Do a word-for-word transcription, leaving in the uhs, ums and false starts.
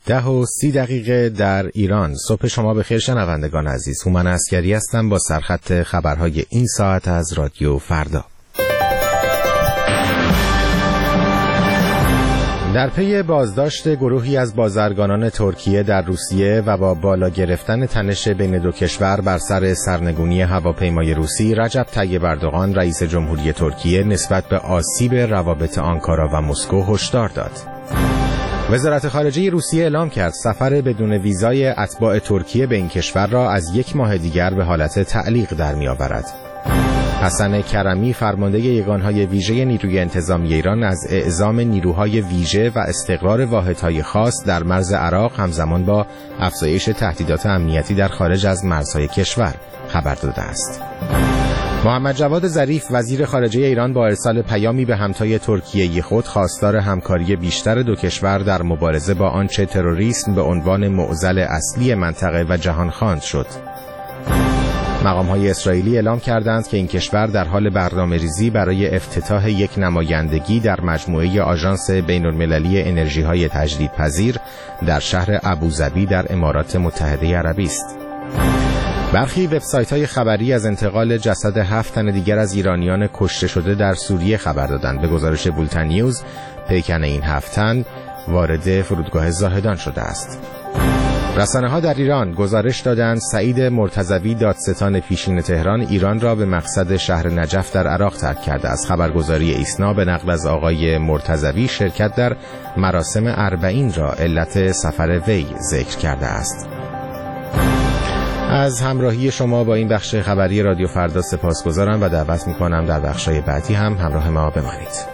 ده و سی دقیقه در ایران. صبح شما بخیر شنوندگان عزیز. هومن عسگری هستم با سرخط خبرهای این ساعت از رادیو فردا. در پی بازداشت گروهی از بازرگانان ترکیه در روسیه و با بالا گرفتن تنش بین دو کشور بر سر سرنگونی هواپیمای روسی، رجب طیب اردوغان رئیس جمهوری ترکیه نسبت به آسیب روابط آنکارا و مسکو هشدار داد. وزارت خارجه روسیه اعلام کرد سفر بدون ویزای اتباع ترکیه به این کشور را از یک ماه دیگر به حالت تعلیق در می‌آورد. حسن کرمی فرمانده یگانهای ویژه نیروی انتظامی ایران از اعزام نیروهای ویژه و استقرار واحدهای خاص در مرز عراق همزمان با افزایش تهدیدات امنیتی در خارج از مرزهای کشور خبر داده است. محمد جواد ظریف وزیر خارجه ایران با ارسال پیامی به همتای ترکیه خود خواستار همکاری بیشتر دو کشور در مبارزه با آنچه تروریسم به عنوان معضل اصلی منطقه و جهان خواند شد. مقام‌های اسرائیلی اعلام کردند که این کشور در حال برنامه‌ریزی برای افتتاح یک نمایندگی در مجموعه آژانس بین‌المللی انرژی‌های تجدیدپذیر در شهر ابوظبی در امارات متحده عربی است. برخی وبسایت‌های خبری از انتقال جسد هفت تن دیگر از ایرانیان کشته شده در سوریه خبر دادند. به گزارش بولتن نیوز، پیکن این هفت تن وارد فرودگاه زاهدان شده است. رسانه‌ها در ایران گزارش دادند سعید مرتضوی دادستان پیشین تهران ایران را به مقصد شهر نجف در عراق ترک کرده است. خبرگزاری ایسنا به نقل از آقای مرتضوی شرکت در مراسم اربعین را علت سفر وی ذکر کرده است. از همراهی شما با این بخش خبری رادیو فردا سپاسگزارم و دعوت می‌کنم در بخش‌های بعدی هم همراه ما بمانید.